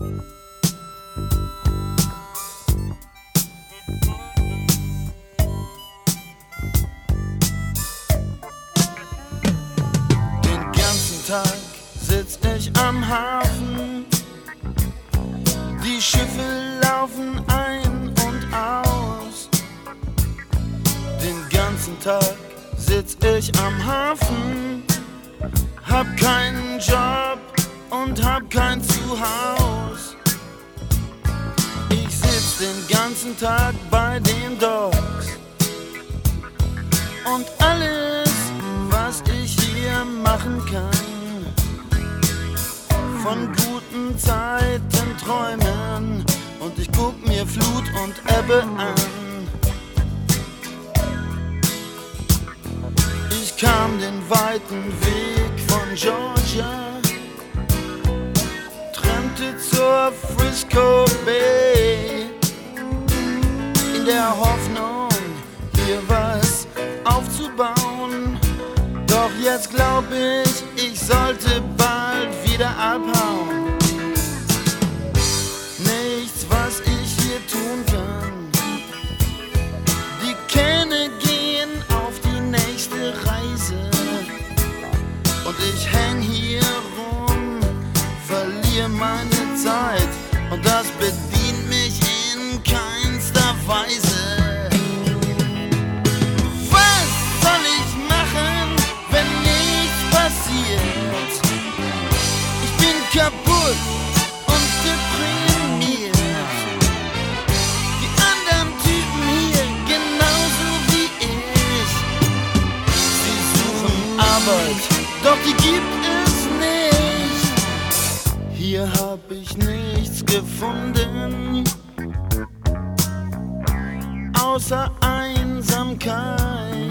Den ganzen Tag sitz ich am Hafen, die Schiffe laufen ein und aus. Den ganzen Tag sitz ich am Hafen, hab keinen Job und hab kein Zuhause. Ich sitz den ganzen Tag bei den Docks und alles, was ich hier machen kann, von guten Zeiten träumen, und ich guck mir Flut und Ebbe an. Ich kam den weiten Weg von Georgia, trennte zur Frisco Bay, in der Hoffnung, hier was aufzubauen. Doch jetzt glaub ich sollte bald wieder abhauen. Nichts, was ich hier tun kann. Die Kähne gehen auf die nächste Reise und ich häng hier rum, verliere meine Zeit, und das bedient mich in keinster Weise. Was soll ich machen, wenn nichts passiert? Ich bin kaputt und deprimiert. Die anderen Typen hier genauso wie ich. Sie suchen Arbeit, doch die gibt es nicht. Hier hab ich nichts gefunden, außer Einsamkeit.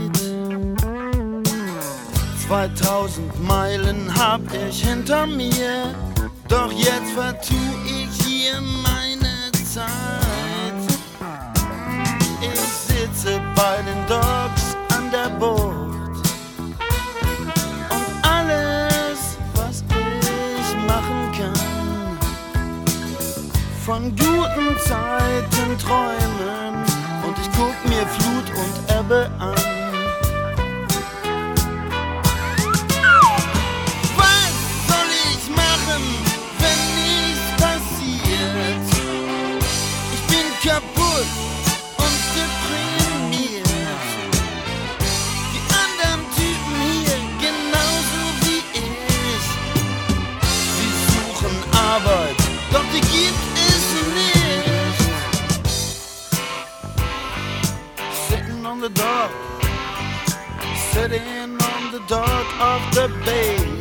2000 Meilen hab ich hinter mir, doch jetzt vertu ich hier meine Zeit. Ich sitze bei den Docks an der Bucht und alles, was ich machen kann, von guten Zeiten träumen, und ich guck mir Flut und Ebbe an. Kaputt und deprimiert. Die anderen Typen hier genauso wie ich. Sie suchen Arbeit, doch die gibt es nicht. Sitting on the dock, sitting on the dock of the bay.